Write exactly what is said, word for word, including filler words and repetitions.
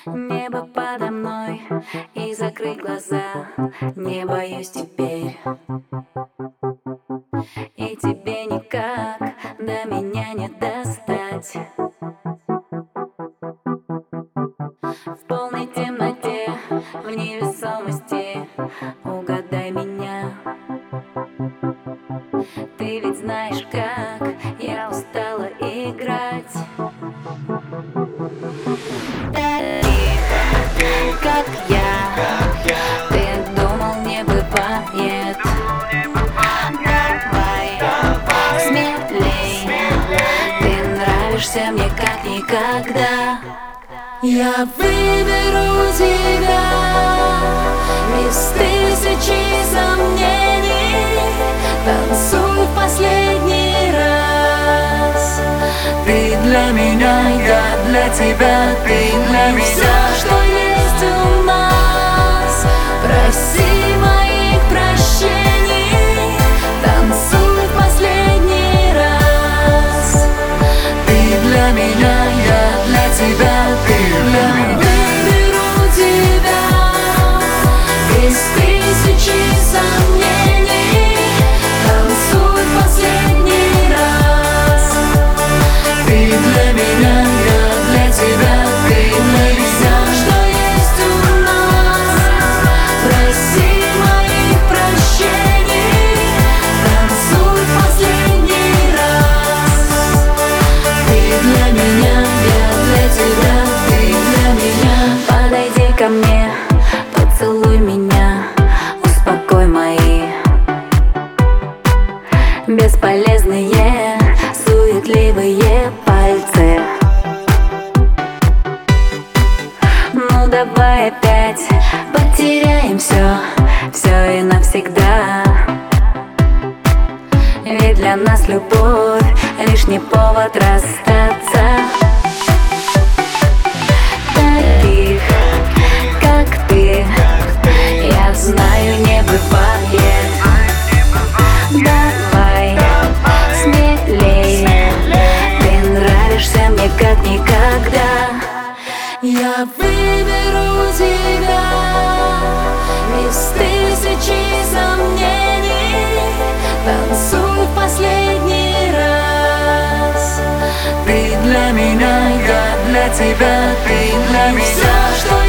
Небо подо мной, и закрыть глаза не боюсь теперь. И тебе никак до меня не достать. В полной темноте, в невесомости угадай меня. Ты ведь знаешь, как я устала играть. Таких, как я, ты думал, не бывает. Давай, смелей, ты нравишься мне как никогда. Я выберу тебя из тысячи сомнений. Танцуй в последний раз. Ты для меня, я для тебя, ты для меня. Все, что есть у нас, проси моих прощений. Танцуй в последний раз. Ты для меня, я для тебя, ты для меня. Выберу тебя из тысячи сомнений. Танцуй в последний раз. Ты для меня, я для тебя, ты для меня. Что есть у нас, проси моих прощений. Танцуй в последний раз. Ты для меня, я для тебя, ты для меня. Подойди ко мне, поцелуй меня, успокой мои бесполезные, суетливые пальцы. Ну давай опять потеряем все, все и навсегда. Ведь для нас любовь лишний повод расстаться. Таких, как ты, я знаю, не бывает. Давай, смелей, ты нравишься мне как никогда. Я выберу тебя из тысячи сомнений. Танцуй в последний раз. Ты для меня, я для тебя, ты для меня. Все, что